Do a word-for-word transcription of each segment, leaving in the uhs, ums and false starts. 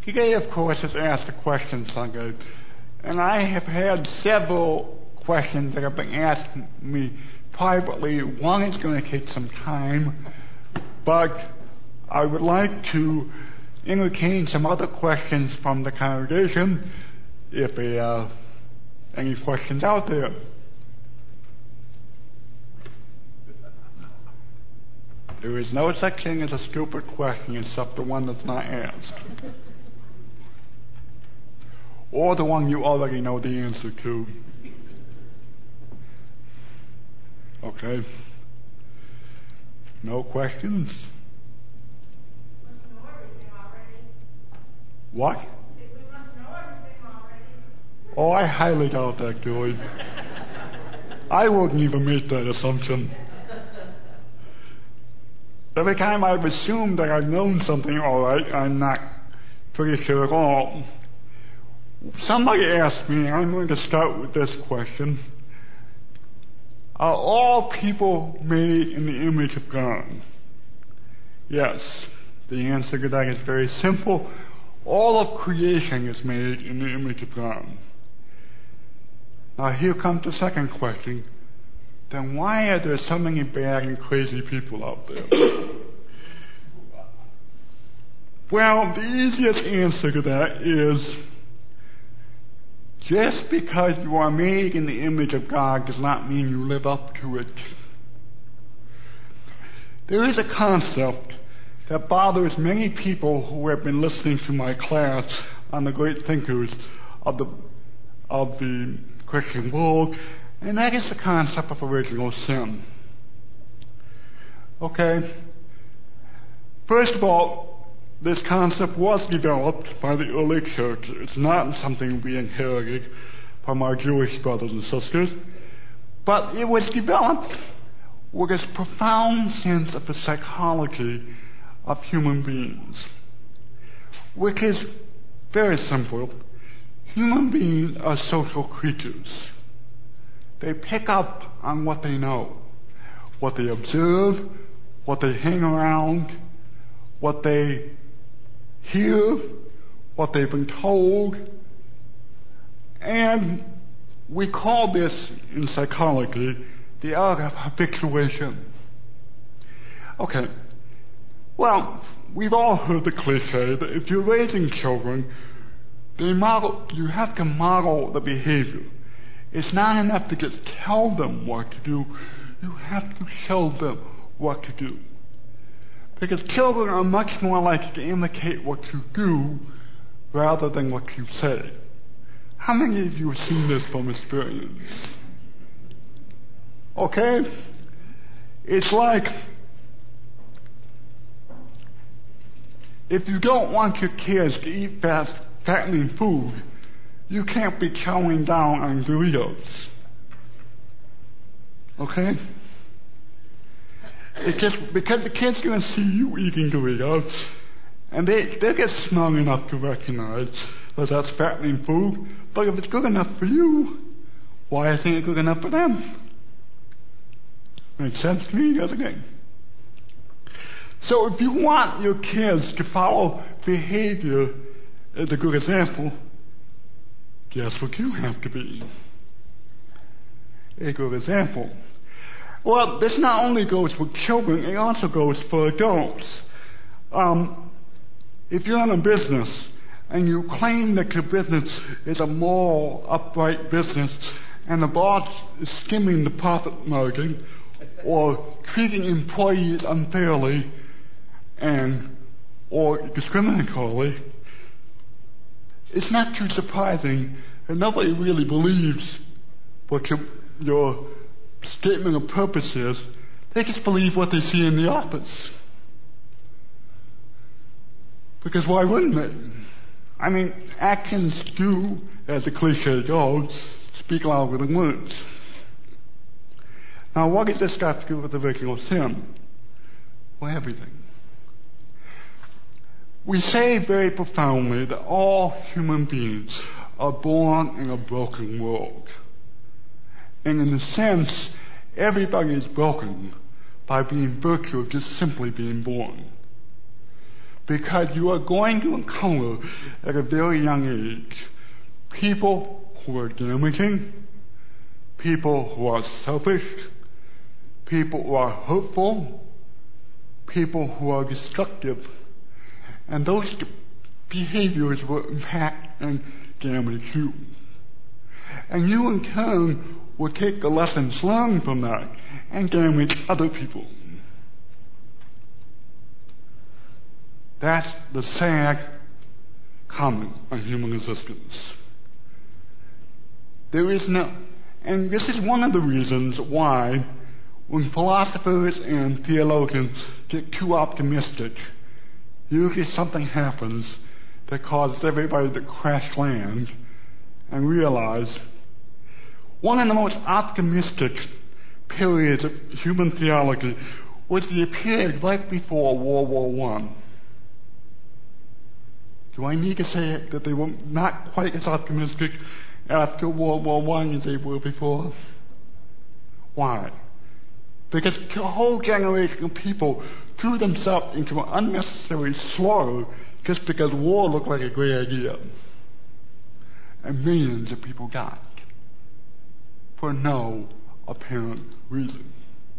Today, of course, is Ask the Question Sunday, and I have had several questions that have been asked me privately. One is going to take some time, but I would like to entertain some other questions from the congregation, if there are any questions out there. There is no such thing as a stupid question except the one that's not asked. Or the one you already know the answer to. Okay. No questions? We must know everything already. What? We must know everything already. Oh, I highly doubt that, Julie. I wouldn't even make that assumption. Every time I've assumed that I've known something all right, I'm not pretty sure at all. Somebody asked me, and I'm going to start with this question. Are all people made in the image of God? Yes. The answer to that is very simple. All of creation is made in the image of God. Now here comes the second question. Then why are there so many bad and crazy people out there? Well, the easiest answer to that is just because you are made in the image of God does not mean you live up to it. There is a concept that bothers many people who have been listening to my class on the great thinkers of the, of the Christian world, and that is the concept of original sin. Okay? First of all, this concept was developed by the early church. It's not something we inherited from our Jewish brothers and sisters, but it was developed with this profound sense of the psychology of human beings, which is very simple. Human beings are social creatures. They pick up on what they know, what they observe, what they hang around, what they hear, what they've been told, and we call this in psychology the art of habituation. Okay, well, we've all heard the cliche that if you're raising children, they model, you have to model the behavior. It's not enough to just tell them what to do, you have to show them what to do. Because children are much more likely to imitate what you do rather than what you say. How many of you have seen this from experience? Okay? It's like if you don't want your kids to eat fast, fattening food, you can't be chowing down on Doritos. Okay? It's just because the kid's going to see you eating Doritos, and they, they get smart enough to recognize that that's fattening food, but if it's good enough for you, why isn't it good enough for them? Makes sense to me, doesn't it? So if you want your kids to follow behavior as a good example, guess what you have to be? A good example. Well, this not only goes for children, it also goes for adults. Um, if you're in a business and you claim that your business is a moral, upright business, and the boss is skimming the profit margin or treating employees unfairly and or discriminatorily, it's not too surprising that nobody really believes what your, your statement of purpose is. They just believe what they see in the office. Because why wouldn't they? I mean, actions do, as the cliche goes, speak louder than words. Now, what does this got to do with original sin? Well, everything. We say very profoundly that all human beings are born in a broken world. And in a sense, everybody is broken by being virtue of just simply being born. because you are going to encounter at a very young age people who are damaging, people who are selfish, people who are hurtful, people who are destructive, and those behaviors will impact and damage you. And you in turn will take the lessons learned from that and damage other people. That's the sad comment on human existence. There is no, and this is one of the reasons why when philosophers and theologians get too optimistic, usually something happens that causes everybody to crash land and realize one of the most optimistic periods of human theology was the period right before World War One. Do I need to say it that they were not quite as optimistic after World War One as they were before? Why? Because a whole generation of people threw themselves into an unnecessary slaughter just because war looked like a great idea. And millions of people died for no apparent reason.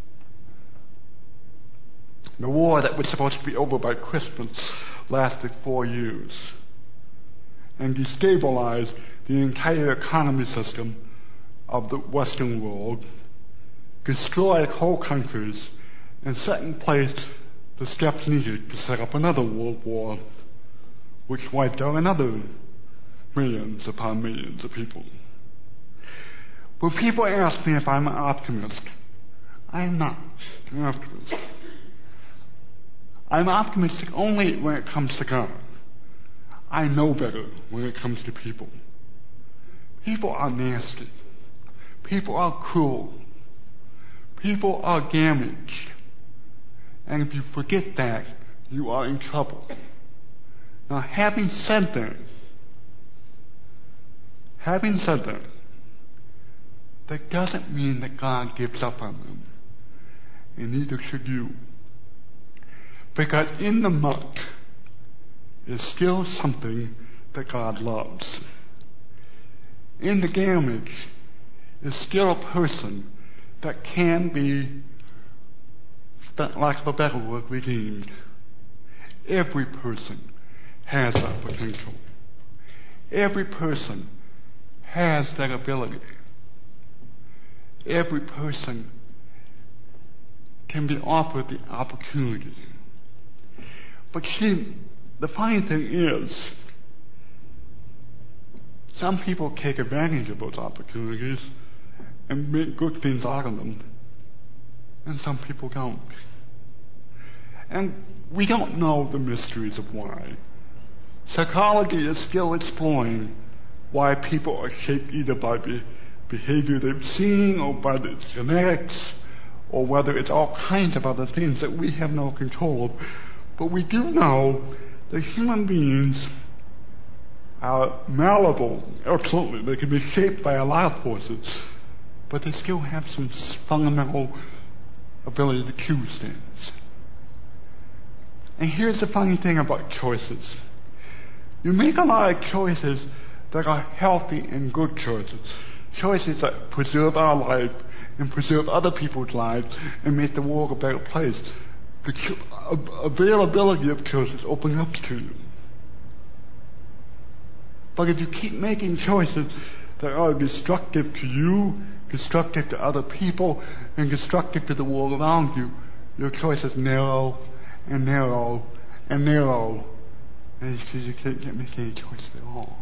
The war that was supposed to be over by Christmas lasted four years and destabilized the entire economy system of the Western world, destroyed whole countries, and set in place the steps needed to set up another world war, which wiped out another millions upon millions of people. When people ask me if I'm an optimist, I am not an optimist. I'm optimistic only when it comes to God. I know better when it comes to people. People are nasty. People are cruel. People are damaged. And if you forget that, you are in trouble. Now, having said that, having said that, that doesn't mean that God gives up on them. And neither should you. Because in the muck is still something that God loves. In the damage is still a person that can be, for lack of a better word, redeemed. Every person has that potential. Every person has that ability. Every person can be offered the opportunity. But see, the funny thing is, some people take advantage of those opportunities and make good things out of them, and some people don't. And we don't know the mysteries of why. Psychology is still exploring why people are shaped either by the behavior they've seen or by the genetics, or whether it's all kinds of other things that we have no control of. But we do know that human beings are malleable. Absolutely, they can be shaped by a lot of forces, but they still have some fundamental ability to choose things. And here's the funny thing about choices. You make a lot of choices that are healthy and good choices. Choices that preserve our life and preserve other people's lives and make the world a better place. The cho- availability of choices opens up to you. But if you keep making choices that are destructive to you, destructive to other people, and destructive to the world around you, your choices narrow and narrow and narrow, and you, you can't get make any choices at all.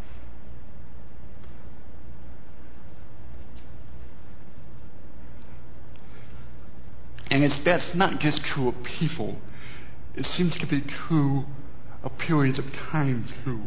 And it's, that's not just true of people. It seems to be true of periods of time, too.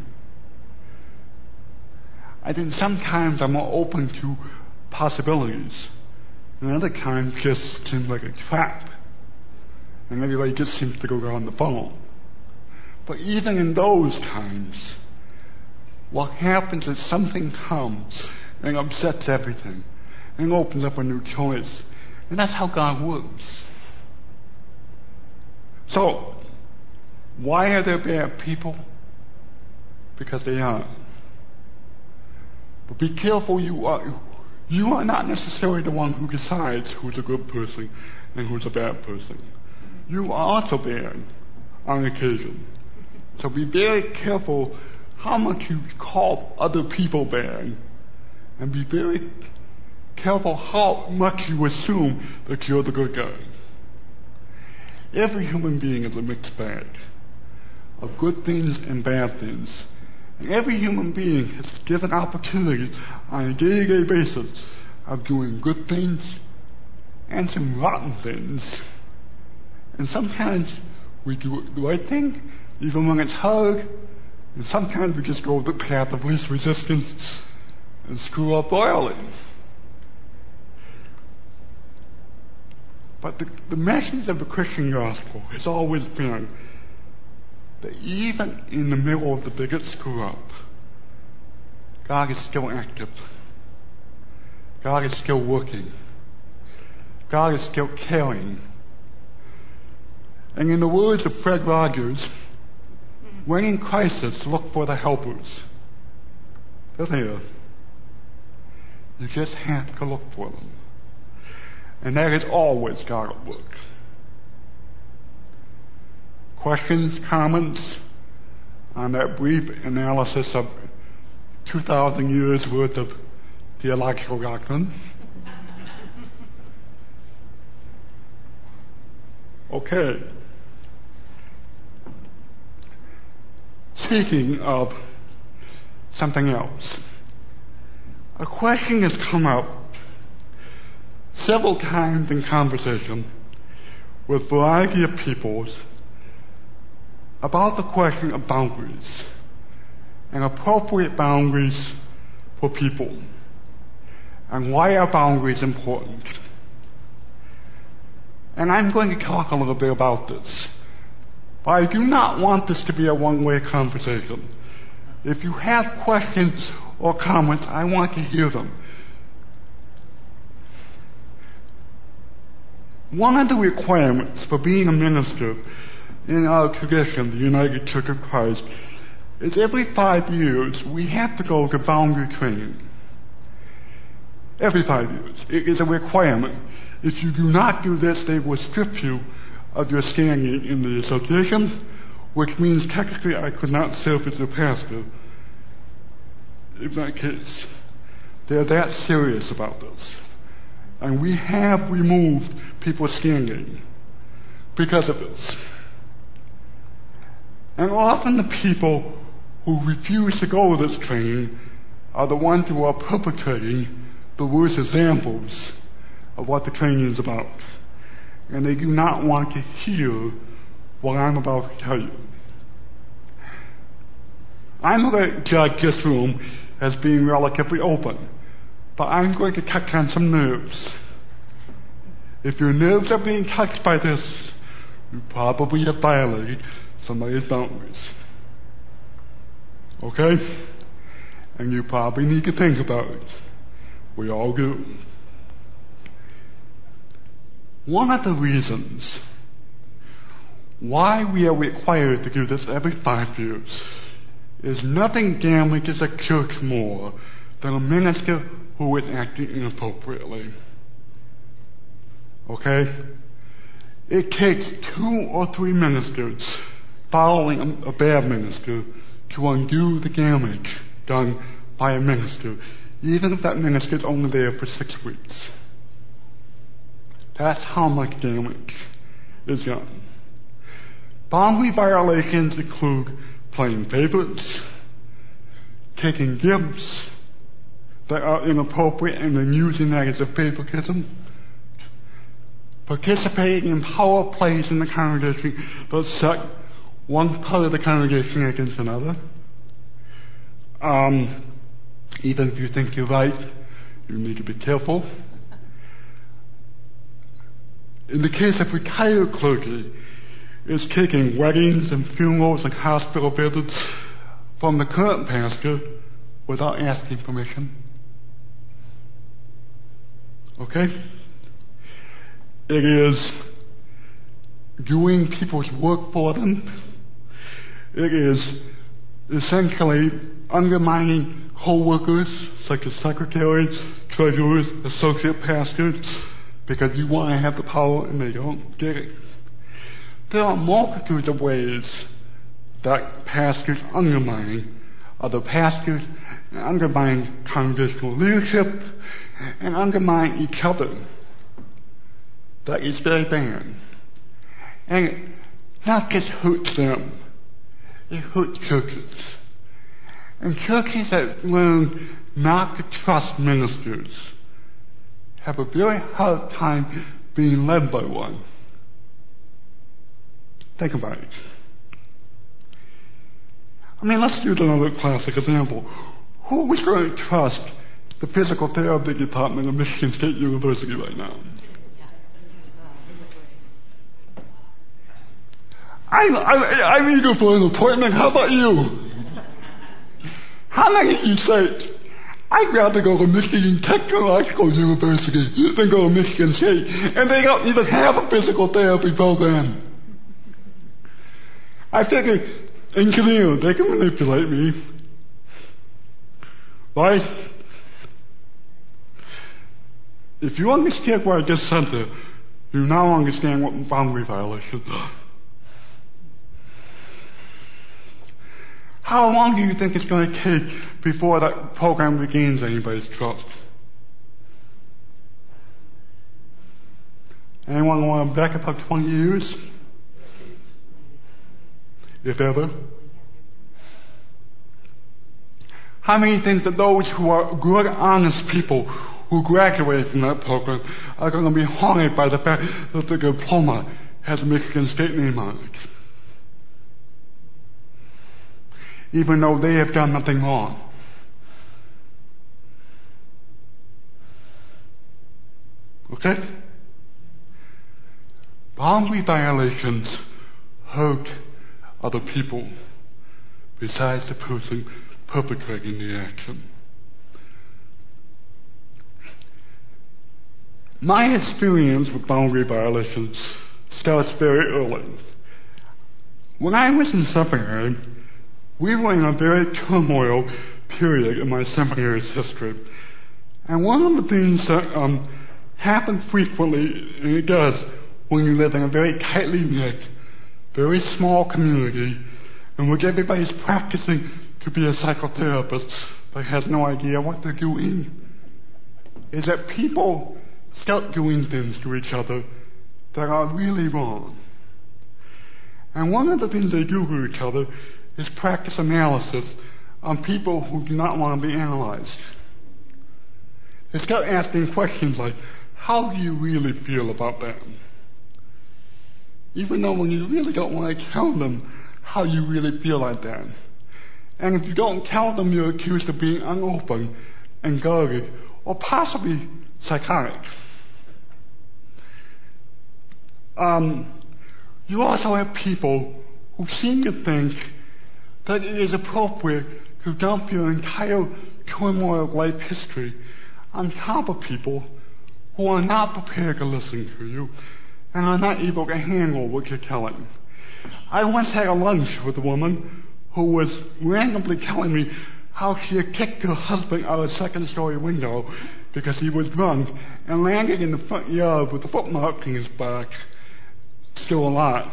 I think sometimes I'm more open to possibilities, and other times just seems like a trap. And everybody just seems to go down the funnel. But even in those times, what happens is something comes and upsets everything and opens up a new choice. And that's how God works. So, Why are there bad people? Because they are. But be careful, you are, you are not necessarily the one who decides who's a good person and who's a bad person. You are also bad on occasion. So be very careful how much you call other people bad, and be very careful how much you assume that you're the good guy. Every human being is a mixed bag of good things and bad things. And every human being is given opportunities on a day-to-day basis of doing good things and some rotten things. And sometimes we do the right thing, even when it's hard, and sometimes we just go the path of least resistance and screw up royally. But the, the message of the Christian gospel has always been that even in the middle of the biggest screw up, God is still active. God is still working. God is still caring. And in the words of Fred Rogers, when in crisis, look for the helpers. They're there. You just have to look for them. And that is always God at work. Questions, comments on that brief analysis of two thousand years worth of theological doctrine? Okay. Speaking of something else, a question has come up several times in conversation with a variety of peoples about the question of boundaries and appropriate boundaries for people, and why are boundaries important. And I'm going to talk a little bit about this, but I do not want this to be a one-way conversation. If you have questions or comments, I want to hear them. One of the requirements for being a minister in our tradition, the United Church of Christ, is every five years we have to go to boundary training. Every five years. It is a requirement. If you do not do this, they will strip you of your standing in the association, which means technically I could not serve as your pastor in that case. They're that serious about this. And we have removed people's standing because of this. And often the people who refuse to go to this training are the ones who are perpetrating the worst examples of what the training is about. And they do not want to hear what I'm about to tell you. I'm going to judge this room as being relatively open, but I'm going to touch on some nerves. If your nerves are being touched by this, you probably have violated somebody's boundaries. Okay? And you probably need to think about it. We all do. One of the reasons why we are required to do this every five years is nothing damages a church more than a minister who is acting inappropriately. Okay? It takes two or three ministers following a bad minister to undo the damage done by a minister, even if that minister is only there for six weeks. That's how much damage is done. Boundary violations include playing favorites, taking gifts that are inappropriate and then using that as a favoritism, participating in power plays in the congregation that set one part of the congregation against another. Um, even if you think you're right, you need to be careful. In the case of retired clergy, it's taking weddings and funerals and hospital visits from the current pastor without asking permission. Okay? It is doing people's work for them It is essentially undermining co-workers such as secretaries, treasurers, associate pastors, because you want to have the power and they don't get it. There are multitudes of ways that pastors undermine other pastors and undermine congregational leadership and undermine each other. That is very bad. And it not just hurts them, it hurts churches. And churches that learn not to trust ministers have a very hard time being led by one. Think about it. I mean, let's use another classic example. Who was going to trust the physical therapy department of Michigan State University right now? I'm, I'm, I'm eager for an appointment. How about you? How many of you say, I'd rather go to Michigan Technological University than go to Michigan State, and they don't even have a physical therapy program? I figure, engineers, they can manipulate me. Right? If you understand what I just said there, you now understand what boundary violations are. How long do you think it's going to take before that program regains anybody's trust? Anyone want to back up like twenty years? If ever? How many think that those who are good, honest people who graduate from that program are going to be haunted by the fact that the diploma has a Michigan State name on it? Even though they have done nothing wrong. Okay? Boundary violations hurt other people besides the person perpetrating the action. My experience with boundary violations starts very early. When I was in seminary, we were in a very turmoil period in my seminary's history. And one of the things that um, happened frequently, and it does, when you live in a very tightly knit, very small community in which everybody's practicing to be a psychotherapist but has no idea what they're doing, is that people start doing things to each other that are really wrong. And one of the things they do to each other is practice analysis on people who do not want to be analyzed. They start asking questions like, how do you really feel about that? Even though when you really don't want to tell them how you really feel like that. And if you don't tell them, you're accused of being unopen and guarded, or possibly psychotic. Um, you also have people who seem to think that it is appropriate to dump your entire turmoil of life history on top of people who are not prepared to listen to you and are not able to handle what you're telling. I once had a lunch with a woman who was randomly telling me how she had kicked her husband out of a second story window because he was drunk and landed in the front yard with a footmark in his back, still alive.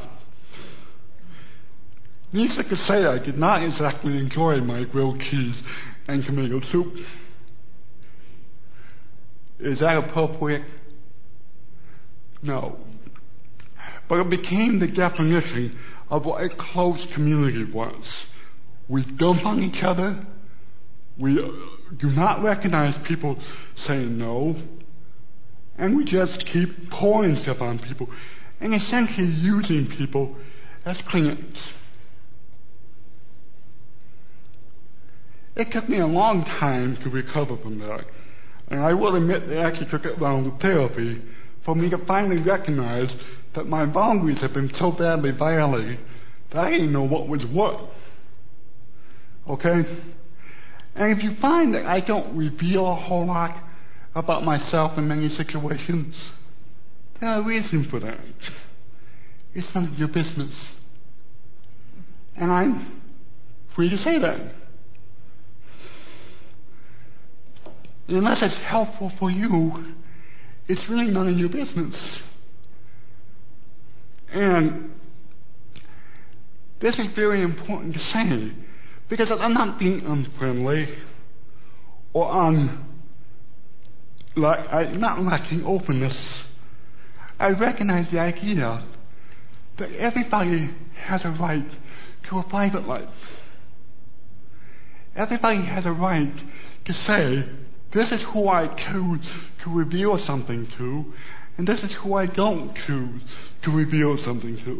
Needless to say, I did not exactly enjoy my grilled cheese and tomato soup. Is that appropriate? No. But it became the definition of what a close community was. We dump on each other. We do not recognize people saying no. And we just keep pouring stuff on people and essentially using people as clients. It took me a long time to recover from that. And I will admit it actually took it long with therapy for me to finally recognize that my boundaries have been so badly violated that I didn't know what was what. Okay? And if you find that I don't reveal a whole lot about myself in many situations, there are reasons for that. It's none of your business. And I'm free to say that. Unless it's helpful for you, it's really none of your business. And this is very important to say, because I'm not being unfriendly or un, like, I'm not lacking openness. I recognize the idea that everybody has a right to a private life. Everybody has a right to say, this is who I choose to reveal something to, and this is who I don't choose to reveal something to.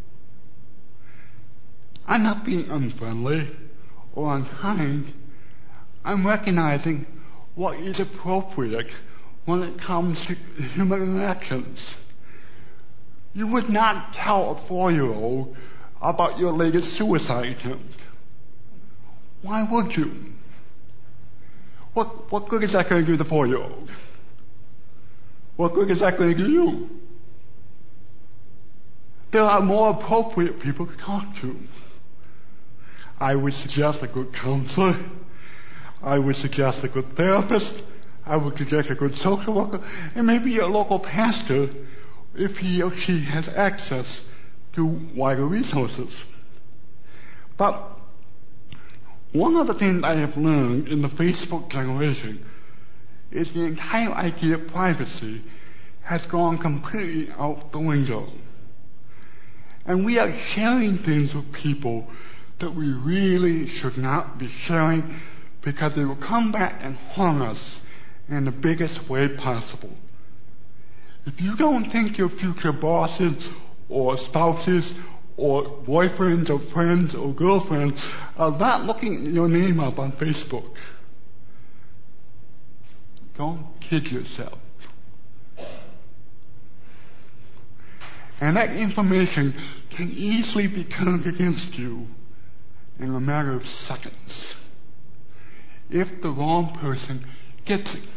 I'm not being unfriendly or unkind. I'm recognizing what is appropriate when it comes to human interactions. You would not tell a four-year-old about your latest suicide attempt. Why would you? What, what good is that going to do the four-year-old? What good is that going to do you? There are more appropriate people to talk to. I would suggest a good counselor. I would suggest a good therapist. I would suggest a good social worker, and maybe a local pastor if he or she has access to wider resources. But one of the things I have learned in the Facebook generation is the entire idea of privacy has gone completely out the window. And we are sharing things with people that we really should not be sharing because they will come back and harm us in the biggest way possible. If you don't think your future bosses or spouses or boyfriends or friends or girlfriends are not looking your name up on Facebook, don't kid yourself. And that information can easily be turned against you in a matter of seconds if the wrong person gets it.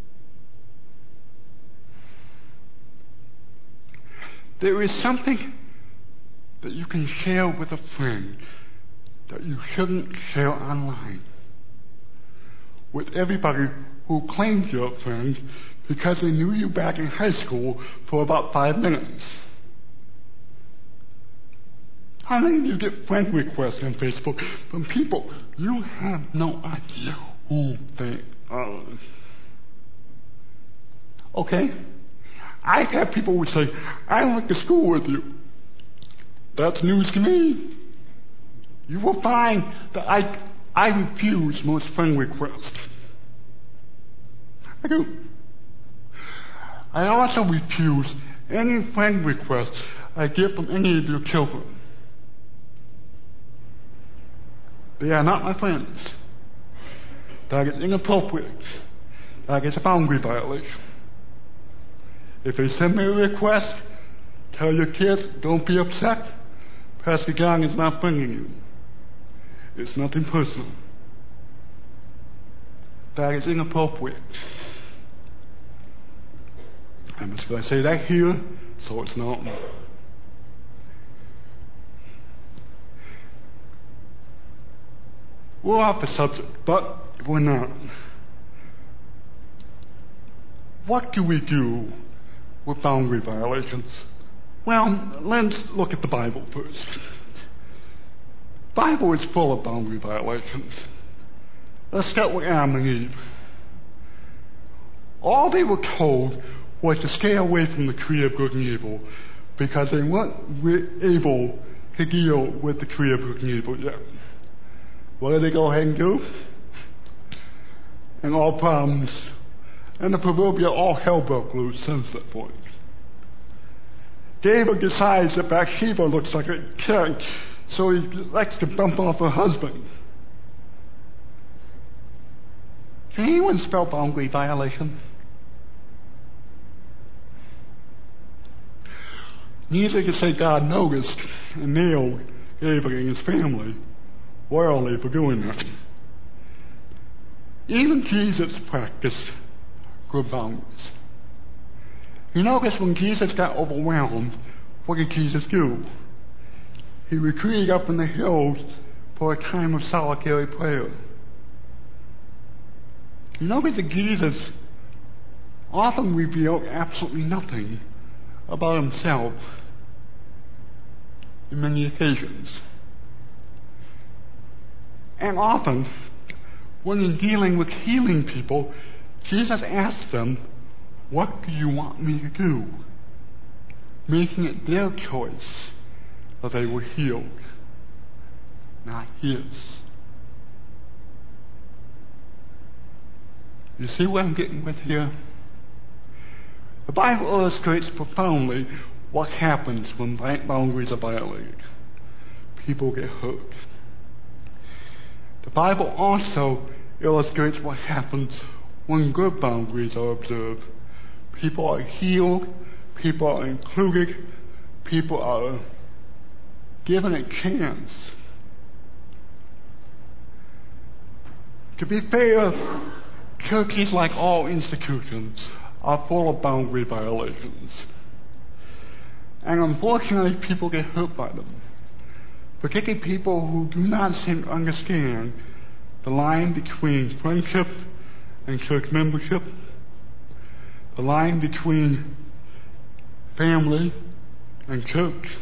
There is something that you can share with a friend that you shouldn't share online with everybody who claims you're a friend because they knew you back in high school for about five minutes. How many of you get friend requests on Facebook from people you have no idea who they are? Okay? I've had people who say, I went to school with you. That's news to me. You will find that I, I refuse most friend requests. I do. I also refuse any friend requests I get from any of your children. They are not my friends. That is inappropriate. That is a boundary violation. If they send me a request, tell your kids, don't be upset. Pastor John is not friending you. It's nothing personal. That is inappropriate. I'm just going to say that here, so it's not. We're off the subject, but we're not. What do we do with boundary violations? Well, let's look at the Bible first. The Bible is full of boundary violations. Let's start with Adam and Eve. All they were told was to stay away from the tree of good and evil because they weren't re- able to deal with the tree of good and evil yet. What did they go ahead and do? And all problems, and the proverbial all hell broke loose since that point. David decides that Bathsheba looks like a cat, so he likes to bump off her husband. Can anyone spell boundary violation? Neither can say God noticed and nailed David and his family royally for doing that. Even Jesus practiced good boundaries. You notice when Jesus got overwhelmed, what did Jesus do? he retreated up in the hills for a time of solitary prayer. You notice that Jesus often revealed absolutely nothing about himself in many occasions. And often, when in dealing with healing people, Jesus asked them, "What do you want me to do?" Making it their choice that they were healed, not his. You see what I'm getting with here? The Bible illustrates profoundly what happens when boundaries are violated. People get hurt. The Bible also illustrates what happens when good boundaries are observed. People are healed, people are included, people are given a chance. To be fair, churches, like all institutions, are full of boundary violations. And unfortunately, people get hurt by them. Particularly people who do not seem to understand the line between friendship and church membership, the line between family and church.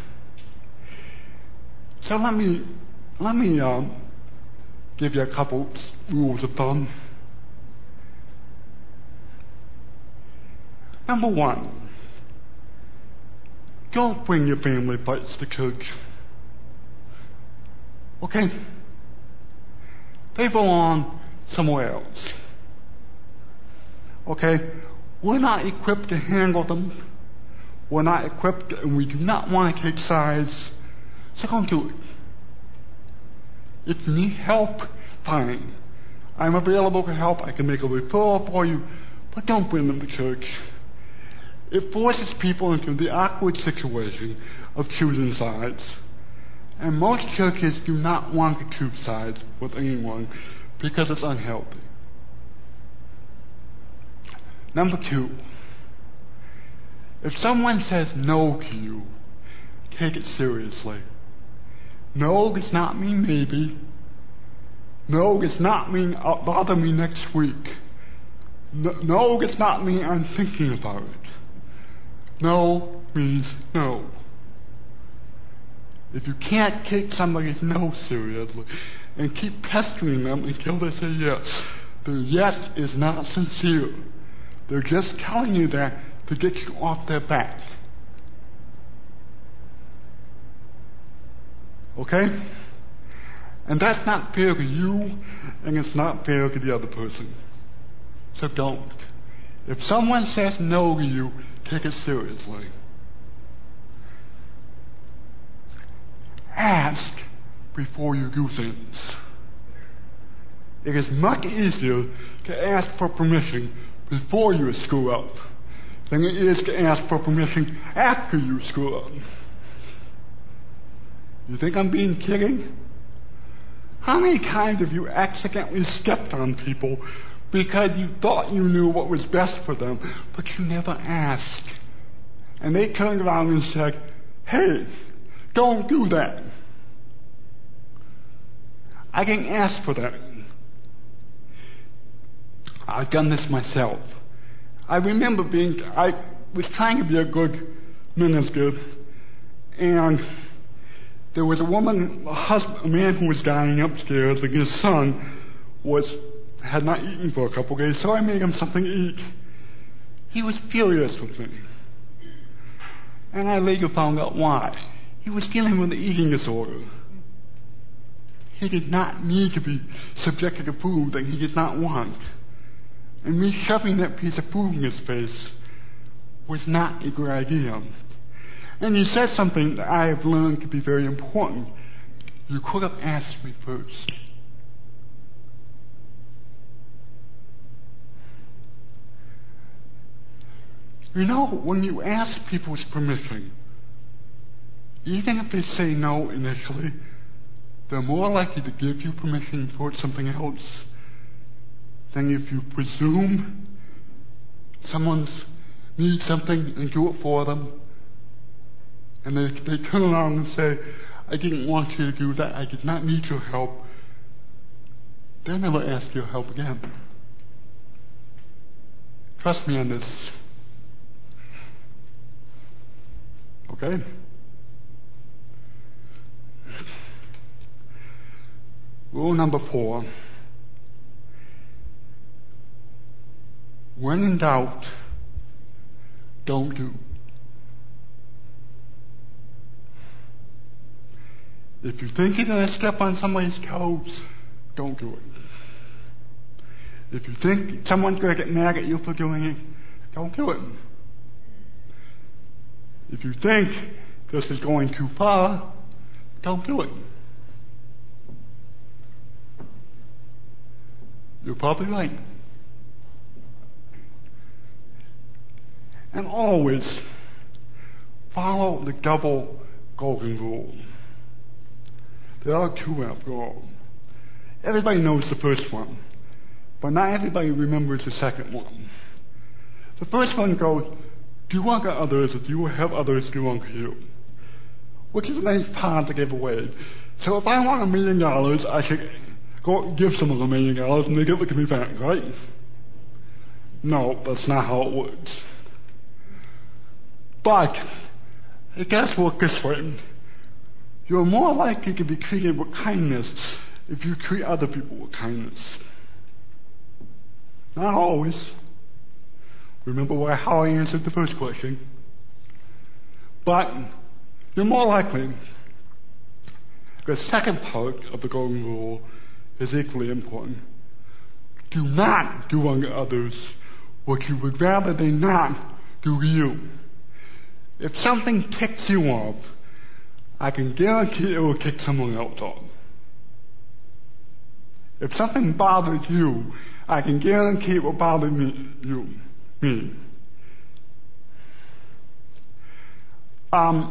So let me let me um, give you a couple rules of thumb. Number one, don't bring your family fights to church. Okay? They belong somewhere else. Okay? We're not equipped to handle them. We're not equipped, and we do not want to take sides. So don't do it. If you need help, fine. I'm available to help. I can make a referral for you, but don't bring them to church. It forces people into the awkward situation of choosing sides. And most churches do not want to choose sides with anyone because it's unhealthy. Number two, if someone says no to you, take it seriously. No does not mean maybe. No does not mean uh, bother me next week. No, no does not mean I'm thinking about it. No means no. If you can't take somebody's no seriously and keep pestering them until they say yes, their yes is not sincere. They're just telling you that to get you off their back. Okay? And that's not fair to you, and it's not fair to the other person. So don't. If someone says no to you, take it seriously. Ask before you do things. It is much easier to ask for permission before you screw up than it is to ask for permission after you screw up. You think I'm being kidding? How many times have you accidentally stepped on people because you thought you knew what was best for them, but you never asked? And they turned around and said, "Hey, don't do that." I didn't ask for that. I've done this myself. I remember being, I was trying to be a good minister, and there was a woman, a husband, a man who was dying upstairs, and his son was, had not eaten for a couple of days, so I made him something to eat. He was furious with me. And I later found out why. He was dealing with an eating disorder. He did not need to be subjected to food that he did not want. And me shoving that piece of food in his face was not a good idea. And he said something that I have learned to be very important. You could have asked me first. You know, when you ask people's permission, even if they say no initially, they're more likely to give you permission for something else than if you presume someone needs something and do it for them. And they, they turn around and say, I didn't want you to do that. I did not need your help. They'll never ask your help again. Trust me on this. Okay? Rule number four. When in doubt, don't do. If you think you're going to step on somebody's toes, don't do it. If you think someone's going to get mad at you for doing it, don't do it. If you think this is going too far, don't do it. You're probably right. And always follow the double golden rule. There are two after all. Everybody knows the first one, but not everybody remembers the second one. The first one goes, do unto others as you will have others do unto you, which is a nice pound to give away. So if I want a million dollars, I should go give someone a million dollars and they give it to me back, right? No, that's not how it works. But it does work this way. You're more likely to be treated with kindness if you treat other people with kindness. Not always. Remember why, how I answered the first question. But you're more likely. The second part of the golden rule is equally important. Do not do unto others what you would rather they not do to you. If something ticks you off, I can guarantee it will tick someone else off. If something bothers you, I can guarantee it will bother me, you, me. Um,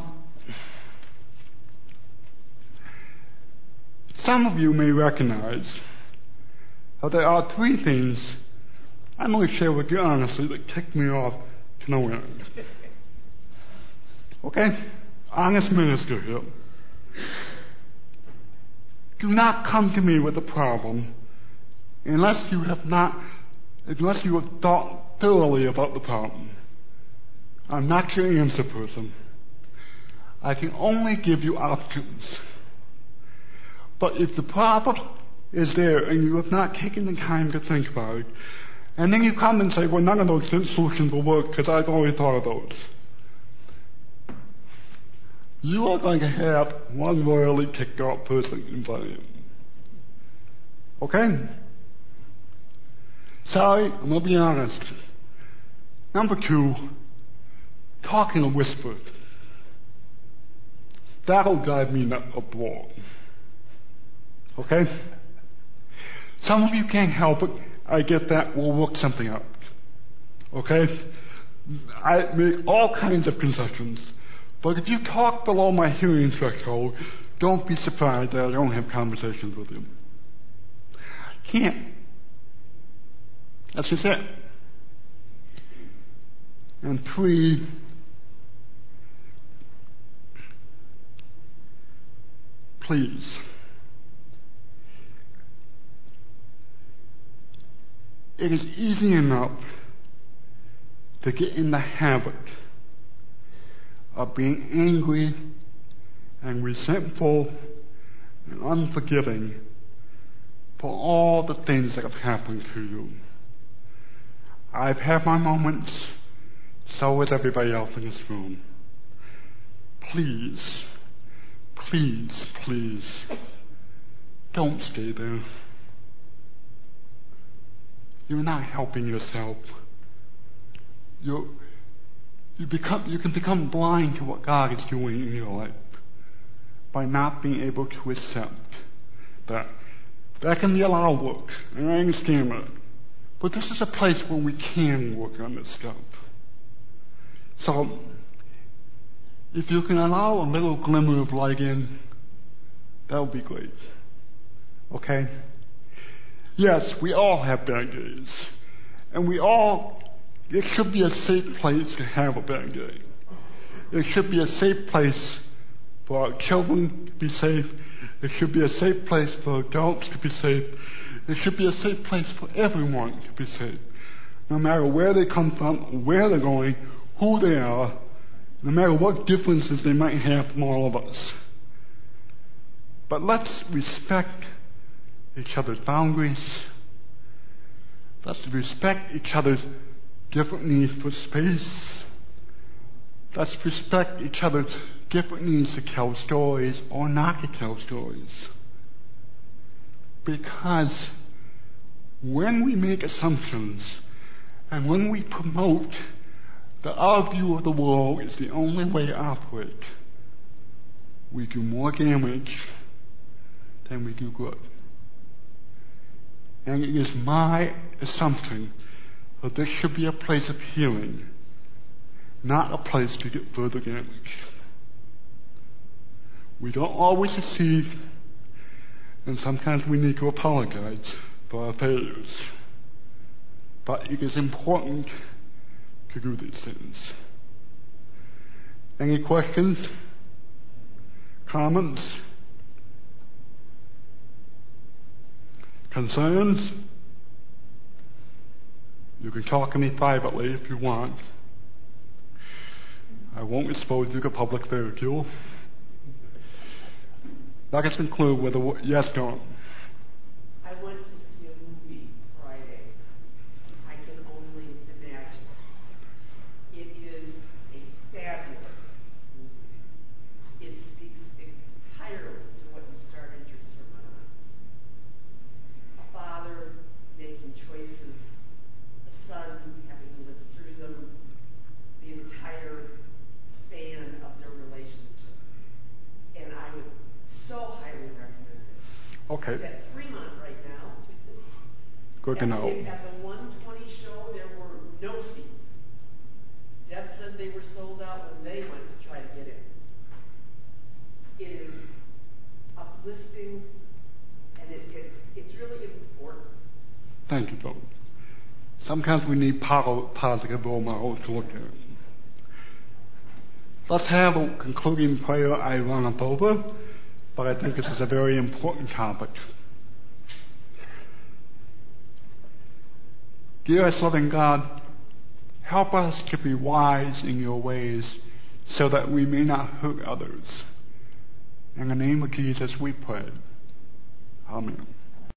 some of you may recognize that there are three things I'm going to share with you honestly that tick me off to no end. Okay? Honest minister here. Do not come to me with a problem unless you have not, unless you have thought thoroughly about the problem. I'm not your answer person. I can only give you options. But if the problem is there and you have not taken the time to think about it, and then you come and say, well, none of those solutions will work because I've already thought of those, you are going to have one royally kicked out person in front of you. Okay? Sorry, I'm going to be honest. Number two, talk in a whisper. That'll drive me up the wall. Okay? Some of you can't help it. I get that. We'll work something out. Okay? I make all kinds of concessions. But if you talk below my hearing threshold, don't be surprised that I don't have conversations with you. Can't. That's just it. And three, please. It is easy enough to get in the habit of being angry and resentful and unforgiving for all the things that have happened to you. I've had my moments, so has everybody else in this room. Please, please, please, don't stay there. You're not helping yourself. You're You become, you can become blind to what God is doing in your life by not being able to accept that. That can be a lot of work, and I understand that. But this is a place where we can work on this stuff. So, if you can allow a little glimmer of light in, that would be great. Okay? Yes, we all have bad days. And we all It should be a safe place to have a bad day. It should be a safe place for our children to be safe. It should be a safe place for adults to be safe. It should be a safe place for everyone to be safe. No matter where they come from, where they're going, who they are, no matter what differences they might have from all of us. But let's respect each other's boundaries. Let's respect each other's different needs for space. Let's respect each other's different needs to tell stories or not to tell stories. Because when we make assumptions and when we promote that our view of the world is the only way to operate, we do more damage than we do good. And it is my assumption that this should be a place of healing, not a place to get further damage. We don't always succeed, and sometimes we need to apologize for our failures. But it is important to do these things. Any questions? Comments? Concerns? You can talk to me privately if you want. I won't expose you to public ridicule. Let us conclude with a yes, Dawn. I went to see a movie Friday. I can only imagine. It is a fabulous movie. It speaks entirely to what you started your sermon on. A father making choices, a son having lived through them, the entire span of their relationship. And I would so highly recommend it. Okay. It's at Fremont right now. Good to At know. the- At the one twenty show, there were no seats. Deb said they were sold out when they went to try to get in. It is uplifting, and it, it's it's really important. Thank you, Dawn. Sometimes we need po- positive role models to look at. Let's have a concluding prayer. I run up over, but I think this is a very important topic. Dearest loving God, help us to be wise in your ways so that we may not hurt others. In the name of Jesus we pray. Amen.